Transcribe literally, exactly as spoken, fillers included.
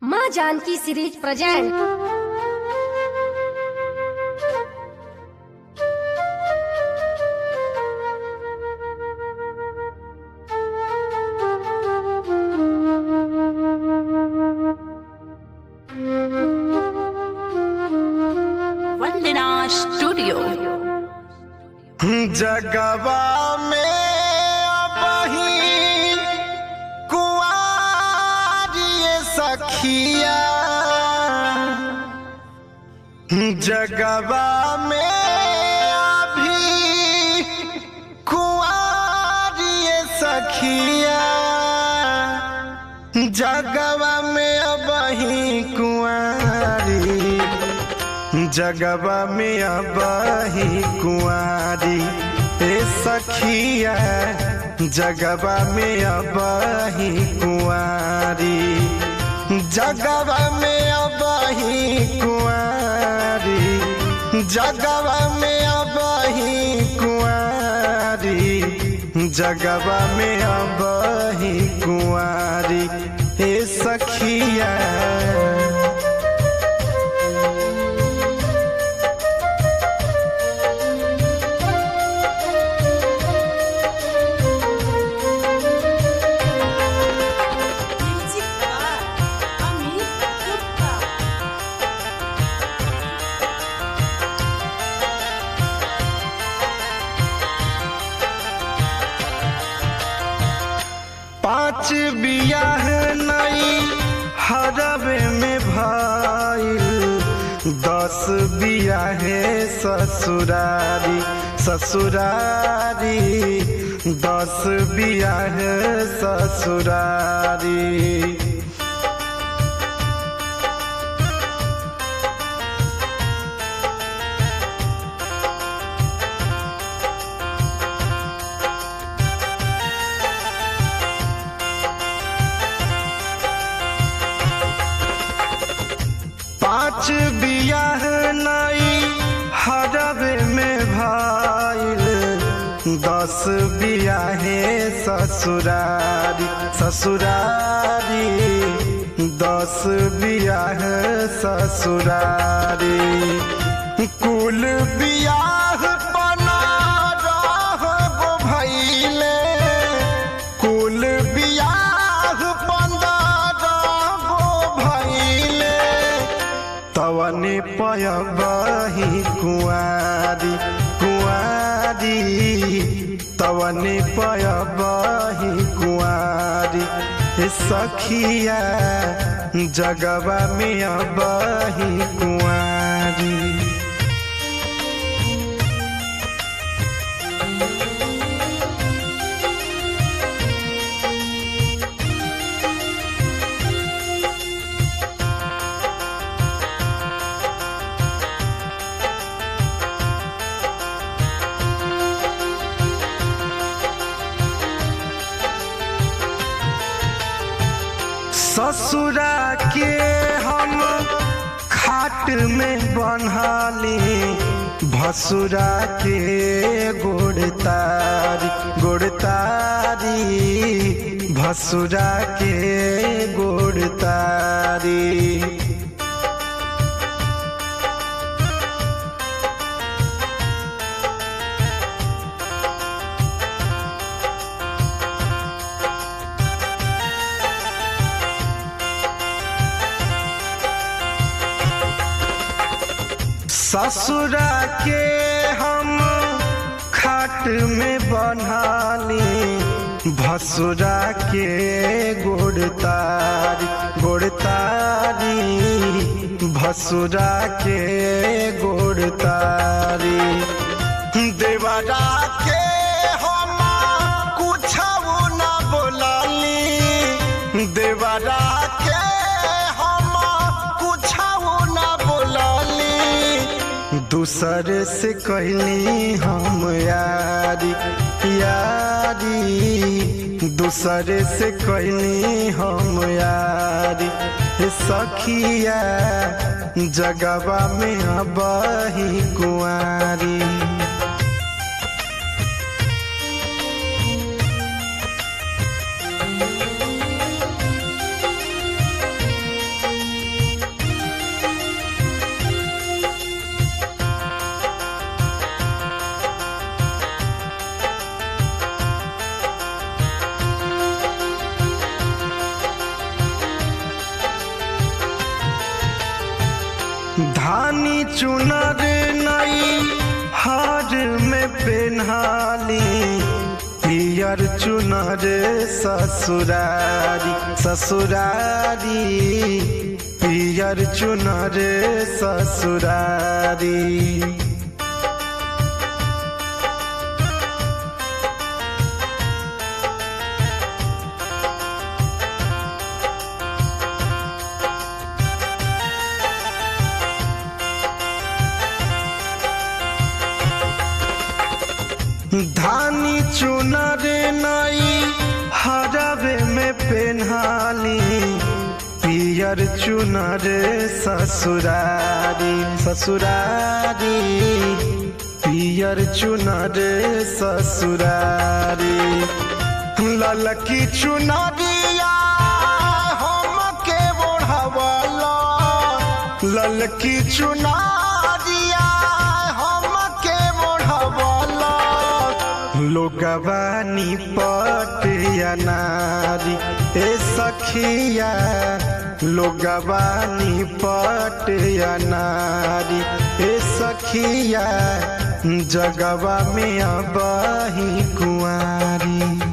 माँ Janaki series present. Vandana studio. जगवा में अबही कुआरिये सखिया, जगवा में अभी कुआरिये सखिया, जगवा में अबही कुआरी, जगवा में अबही कुआरी ए सखिया, जगवा में अबही कुआरी, जगवा में अबही कुआरी, जगवा में अबही कुआरी, जगवा में अबही कुआरी ए सखिया। पाँच बियाह नई हरबे में भइल, दस बियाह ससुरारी ससुरारी, दस बियाह ससुरारी। पाँच बियाह नई हरबे में भइल, दस बियाह ससुरारी ससुरारी, दस बियाह ससुरारी। कुल बियाह पनारह गो भइले, कुल बियाह पनारह गो भइले, तवने पयबही कुआरी कुआरी, तवने पयबही कुआरी ए सखिया, जगवा में अबही कुआरी। ससुरा के हम खाट में बन्हाली, भसुरा के गोड़तारी गोड़तारी, भसुरा के गोड़तारी। ससुरा के हम खाट में बन्हाली, भसुरा के गोड़तारी गोड़तारी, भसुरा के गोड़तारी। देवरा के हम कुछो न बोलली, देवरा के हम कुछो न बोलली, दूसर से कहली हम यारी यारी, दूसर से कहली हम यारी सखिया, जगवा में अबही कुआरी। धानी चुनर नई हार में पेन्हाली पियर चुनर ससुरारी ससुरारी पियर चुनर ससुरारी। धानी चुनर नई हरवे में पेन्हाली पियर चुनर ससुरारी ससुरारी पियर चुनर ससुरारी। ललकी चुनरिया हमके ओढ़वला ललकी चुनरिया हमके ओढ़वला लोगवानी पटिया नारी ए सखिया लोगवानी पटिया नारी ए सखिया जगवा में अबही कुंवारी।